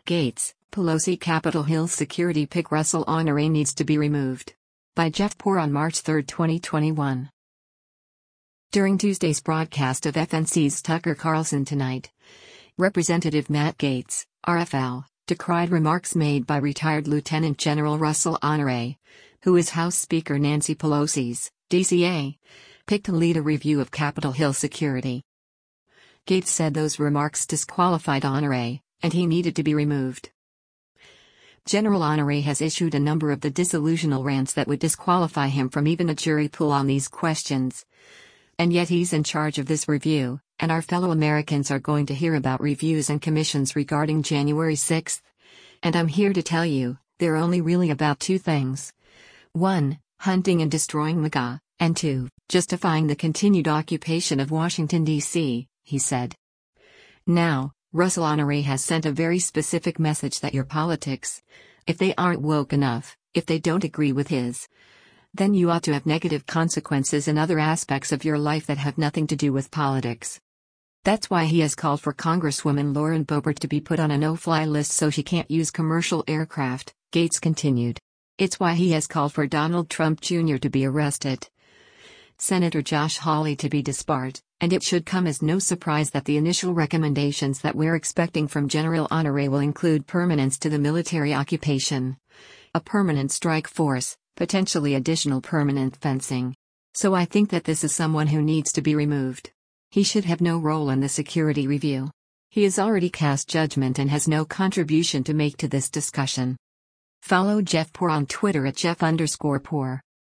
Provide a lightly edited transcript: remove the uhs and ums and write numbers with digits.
Gaetz, Pelosi Capitol Hill security pick Russell Honore needs to be removed. By Jeff Poor on March 3, 2021. During Tuesday's broadcast of FNC's Tucker Carlson Tonight, Representative Matt Gaetz, RFL, decried remarks made by retired Lieutenant General Russell Honore, who is House Speaker Nancy Pelosi's, DCA, pick to lead a review of Capitol Hill security. Gaetz said those remarks disqualified Honore, and he needed to be removed. General Honore has issued a number of the disillusional rants that would disqualify him from even a jury pool on these questions. And yet he's in charge of this review, and our fellow Americans are going to hear about reviews and commissions regarding January 6th. And I'm here to tell you, they're only really about two things. 1. Hunting and destroying MAGA, and 2. Justifying the continued occupation of Washington, D.C., he said. Now, Russell Honore has sent a very specific message that your politics, if they aren't woke enough, if they don't agree with his, then you ought to have negative consequences in other aspects of your life that have nothing to do with politics. That's why he has called for Congresswoman Lauren Boebert to be put on a no-fly list so she can't use commercial aircraft, Gaetz continued. It's why he has called for Donald Trump Jr. to be arrested, Senator Josh Hawley to be disbarred, and it should come as no surprise that the initial recommendations that we're expecting from General Honore will include permanence to the military occupation, a permanent strike force, potentially additional permanent fencing. So I think that this is someone who needs to be removed. He should have no role in the security review. He has already cast judgment and has no contribution to make to this discussion. Follow Jeff Poor on Twitter at Jeff_Poor.